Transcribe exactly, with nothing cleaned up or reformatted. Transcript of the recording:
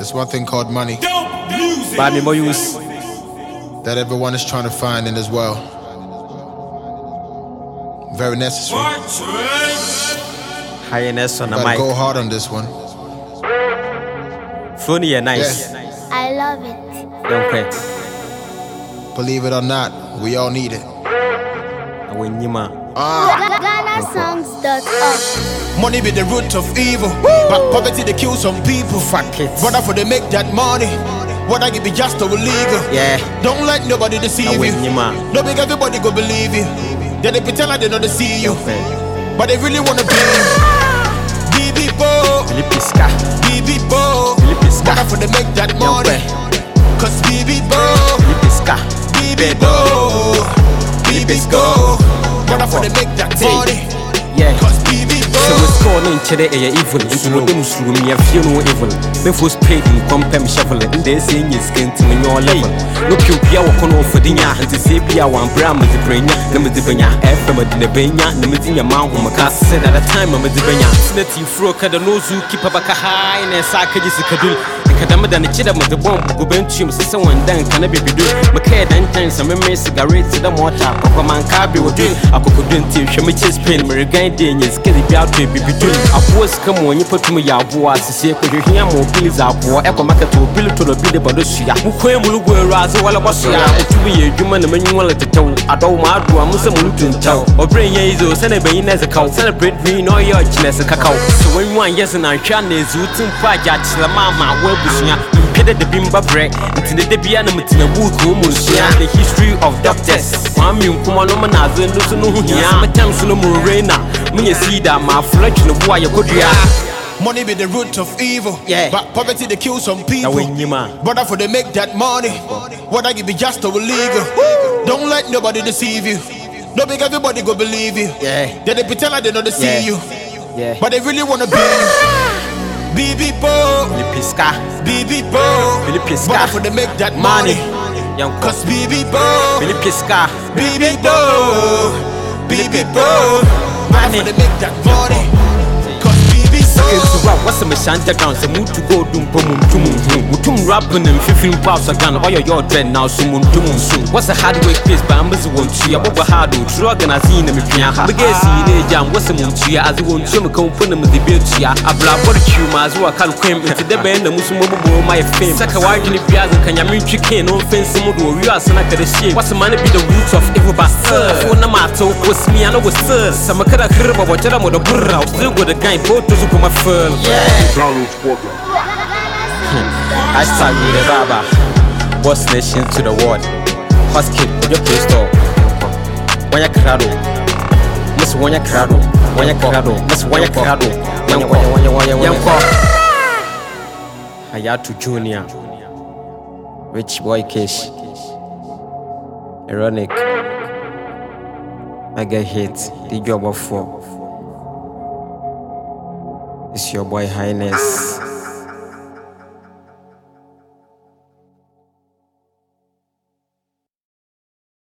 There's one thing called money Buy me more use that everyone is trying to find in this world. Very necessary. Highness on the Gotta mic. go hard on this one. Funny and nice. Yeah. I love it. Don't quit. Believe it or not, we all need it. I win you, man. Ah. Ghana songs dot org. Money be the root of evil, but poverty they kill some people. Fuck it. Brother, for they make that money, what I give be just or illegal. Yeah. Don't let nobody deceive I you. win you, man. No make everybody go believe you. Then they pretend like they know they see you, Don't quit. but they really wanna be you. B B Bo, Filipiska. B B Bo. Filipiska. Brother, for they make that money, cause B B Bo, Filipiska. B B Bo, B B Bo. Brother, for they make that money, Yeah. cause B B Bo. So we score no inchede e evil. Into no dem suru me afie no evil. Me force paid in compem shovel. In the saying is skin to me your level. No pure bia wo kono for dinya. Nti say bia wan bra me di brenya. Na me di benya. F M di na benya. Na me di nya ma ho maka said at the time me di benya. Snati fro ka da no zu keep baka high na sa ka ji sikadul. Kadama da ne chida me di bomb go bentum se se wan dan kana bibidu. Me ka dan tan sa me me cigarette da mota. Papa man ka bi wo dun. Akokodun ti hwe me chest pain me regain dey nyes kedi bia to bibidu. Abuos ka mo nyi patum ya aboa sese ko hwehia mo bills aboa e ko market o bill to no bill ba do sua. Mo kwan mu lugu eraze wala bosia. Otumi ye adwuma na manyu wala tetew. Adaw ma ado am se mo lutuntaw. Obrenya izo se na bayin na zakaw. Celebrate green no yo chinese kakao. So when one yes na hwa na ezutin pa ja chila mama we busunya. Mpede de bimba bre. Ntine de bia na mtina buku mu sua. The history of doctors. Kwame nkuma no na azu no so no hu hia. Matam so no mu reina. Munye sida ma flesh no boy yakodua. Money be the root of evil, Yeah. but poverty they kill some people. Na win you, man. Brother, for they make that money, what I give be just or illegal. Don't let nobody deceive you. No make everybody go believe you. Yeah. Then they pretend like they know they see Yeah. you, Yeah. but they really wanna be you. B B Bo, Filipiska. B B Bo. Filipiska. Brother, for they make that money, Young cause B B Bo, Filipiska. B B Bo, B B Bo. Brother, for they make that money, cause B B Bo. Kensu rap what's a meshanta down some mood to go dum pum tum mutum rapping and fifteen pounds again or your dread now some dum soon. What's a hard work place by ambas won't you about hard to true organizing and me ha. The guys in a jam what's a muntia as you want to come put them the build ya. A blah body as well can claim into the band and Muslim my fame. Saka wide in the piazza can you mean chicken no fence some do you are son of the shame. What's the money be the roots of evil bastard? For Namato was me I know was sir. Some kind of curve of what I'm with a burrow still with a guy photos of my firm. Yeah. Hashtag with the rubber. Boss nation to the world. Husky with your play store. Wanya Crado. Miss Wanya Crado. Wanya Crado. Miss Wanya Crado. Wanya Wanya Wanya Wanya Wanya. Hayatu Junior. Rich Boy Cash. Ironic. I get hit. The job of four. It's your boy Highness.